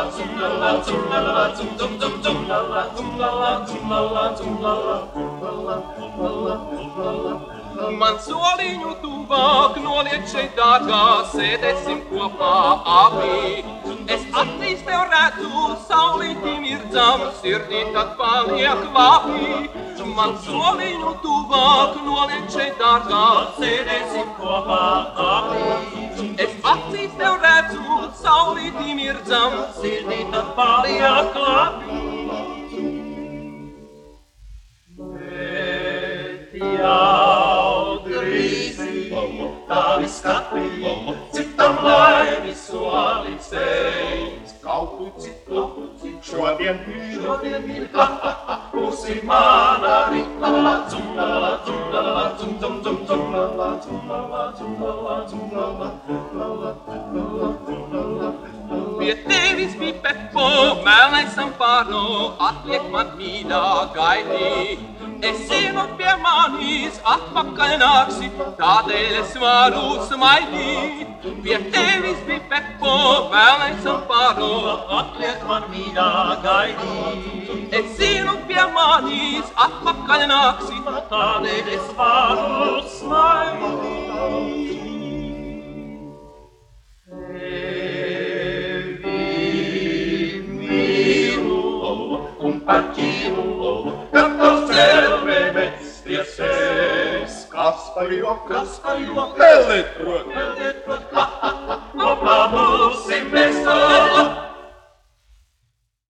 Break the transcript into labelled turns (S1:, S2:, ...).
S1: Man soliņu tuvāk noliek šeit dārgā, sēdēsim kopā abi. Es acīs tev redzu, saulīti mirdzam, sirdī tad paliek vāpi. Man soliņu tuvāk noliek šeit dārgā, sēdēsim kopā abi. Es acīs tev redzu, saulīti mirdzam, sirdī tad paliek vāpi. Jau drīzi tavi skati, citam laimi solicējis. Kaut kur citu, šodien vilka, pusi mana rītala, dzumlala, dzumlala, dzum, dzumlala, dzumlala, dzumlala, dzumlala. Pie tevis bija Peppo, melnais amparo, atliek man mīļā gaidī. Es zinu pie manis, atpakaļ nāksi, tādēļ es varu smaidīt. Pie tevis bija Peppo, melnais amparo, atliek man mīļā gaidīt. Es zinu pie manis, atpakaļ nāksi, tādēļ es varu smaidīt. Un paķīnu, katrs cerve besties es. Kas par joku, Eli, protams.